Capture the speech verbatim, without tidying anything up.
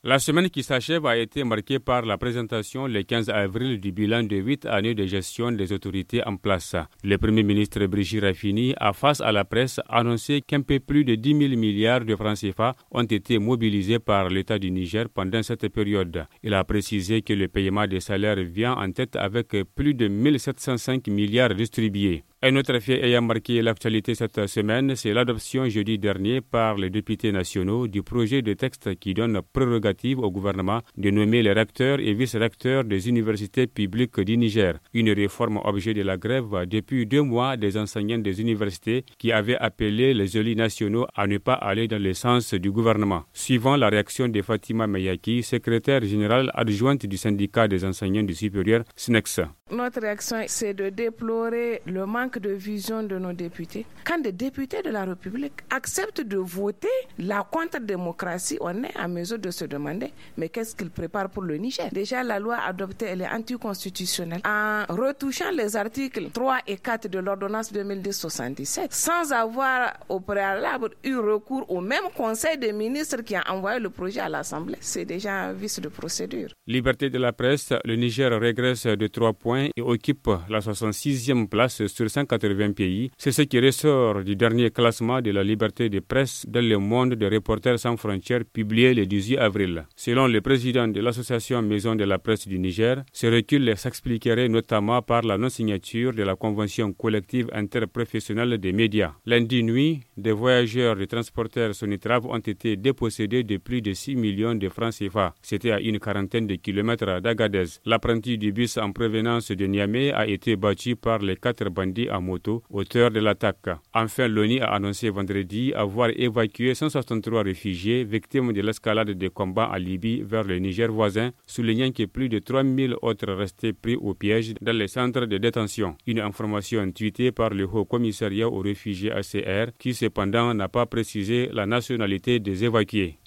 La semaine qui s'achève a été marquée par la présentation le quinze avril du bilan de huit années de gestion des autorités en place. Le Premier ministre Brigitte Raffini a, face à la presse, annoncé qu'un peu plus de dix mille milliards de francs C F A ont été mobilisés par l'État du Niger pendant cette période. Il a précisé que le paiement des salaires vient en tête avec plus de mille sept cent cinq milliards distribués. Un autre fait ayant marqué l'actualité cette semaine, c'est l'adoption jeudi dernier par les députés nationaux du projet de texte qui donne prérogative au gouvernement de nommer les recteurs et vice-recteurs des universités publiques du Niger. Une réforme objet de la grève depuis deux mois des enseignants des universités qui avaient appelé les élus nationaux à ne pas aller dans le sens du gouvernement. Suivant la réaction de Fatima Meyaki, secrétaire générale adjointe du syndicat des enseignants du supérieur, S N E X. Notre réaction, c'est de déplorer le manque de vision de nos députés. Quand des députés de la République acceptent de voter la contre-démocratie, on est à mesure de se demander, mais qu'est-ce qu'ils préparent pour le Niger? Déjà, la loi adoptée, elle est anticonstitutionnelle. En retouchant les articles trois et quatre de l'ordonnance deux mille dix soixante-dix-sept, sans avoir au préalable eu recours au même conseil des ministres qui a envoyé le projet à l'Assemblée, c'est déjà un vice de procédure. Liberté de la presse, le Niger régresse de trois points et occupe la soixante-sixième place sur cent quatre-vingts pays. C'est ce qui ressort du dernier classement de la liberté de presse dans le monde de Reporters sans frontières publié le dix-huit avril. Selon le président de l'association Maison de la presse du Niger, ce recul s'expliquerait notamment par la non-signature de la convention collective interprofessionnelle des médias. Lundi nuit, des voyageurs et transporteurs Sonitrave ont été dépossédés de plus de six millions de francs C F A. C'était à une quarantaine de kilomètres d'Agadez. L'apprenti du bus en provenance de Niamey a été battu par les quatre bandits à moto, auteurs de l'attaque. Enfin, l'O N U a annoncé vendredi avoir évacué cent soixante-trois réfugiés victimes de l'escalade des combats en Libye vers le Niger voisin, soulignant que plus de trois mille autres restaient pris au piège dans les centres de détention. Une information tweetée par le Haut Commissariat aux réfugiés H C R qui cependant n'a pas précisé la nationalité des évacués.